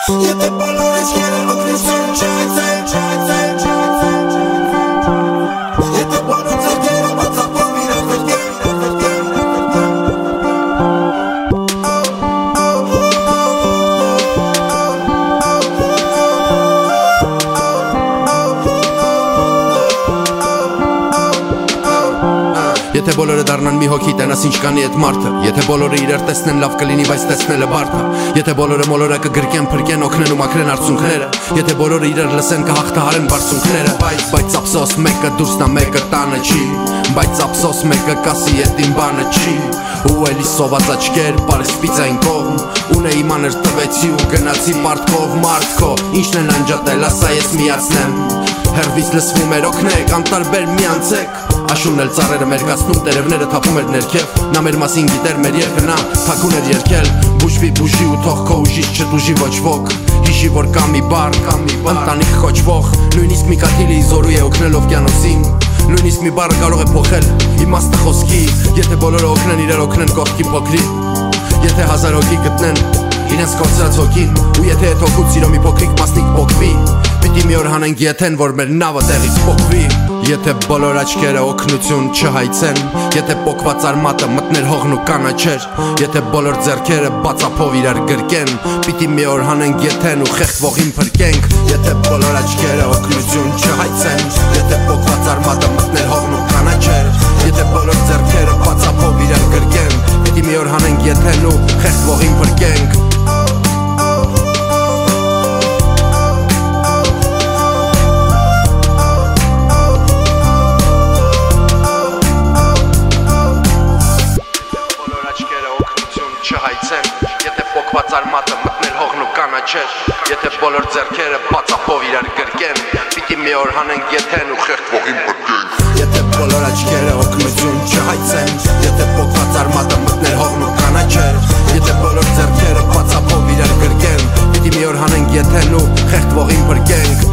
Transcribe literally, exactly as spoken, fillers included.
Եթե բոլոր էջքերը օգնություն չայցեն Եթե բոլոր ձերքերը բացապով իրար գրկեն Եթե բոլորը դառնան մի հոգի տենաս ինչ կանի այդ մարդը Եթե բոլորը իրար տեսնեն լավ կլինի բայց տեսնելը բարդ է Եթե բոլորը մոլորը կգրկեն փրկեն օգնեն ու մաքրեն արցունքները Եթե բոլորը իրար լսեն կհաղթահարեն բարձունքները Բայց ափսոս մեկը դուրսնա մեկը տանը չի Բայց ափսոս մեկը կասի էդ իմ բանը չի Ու էլի սոված աչքեր պարեսպիցային կողմ Ունեի մանր տվեցի ու գնացի մարդկով մարդքո Ինչն են անջատել ասա ես միացնեմ Հերվից լսվում էր օգնեք անտարբեր միանցեք Աշունն էլ ծառերը մերկացնում, տերևները թափում էր ներքև Նա մեր մասին գիտեր մեր երկը, նա թաքուն էր երկել Բուժվի բուժի ու թող քո ուժից չտուժի ոչ ոք Հիշի որ կա մի բառ, ընտանիք կոչվող Նույնիսկ մի կաթիլի զորու է օգնել օվկիանոսին Նույնիսկ մի բառը կարող է փոխել իմաստը խոսքի Եթե բոլորը օգնեն իրար օգնեն կողքի փոքրի Եթե հազար հոգի գտնեն իրենց կորցրած հոգին Ու եթե այդ հոգուց սիրո մի փոքրիկ մասնիկ փոքվի Պիտի մի օր հանենք եթեն, որ մեր նավը տեղից փոքվի Եթե բոլոր աչքերը օգնություն չհայցեն Եթե պոկված արմատը մտներ հողն ու կանաչեր Եթե բոլոր ձեռքերը բացապով իրար գրկեն Պիտի մի օր հանենք եթեն ու խեղդվողին փրկենք Եթե բոլոր աչքերը օգնություն չհայցեն Եթե պոկված արմատը մտներ հողն ու կանաչեր Եթե բոլոր ձեռքերը բացապով իրար գրկեն Պիտի մի օր հանենք եթեն ու խեղդվողին փրկենք Եթե պոկված արմատը մտներ հողն ու կանաչեր Եթե բոլոր ձեռքերը բացապով իրար գրկեն Պիտի մի օր հանենք եթեն ու խեղդվողին փրկենք Եթե բոլոր աչքերը օգնություն չհայցեն Եթե պոկված արմատը մտներ հողն ու կանաչեր Եթե բոլոր ձեռքերը բացապով իրար գրկեն Պիտի մի օր հանենք եթեն ու խեղդվողին փրկենք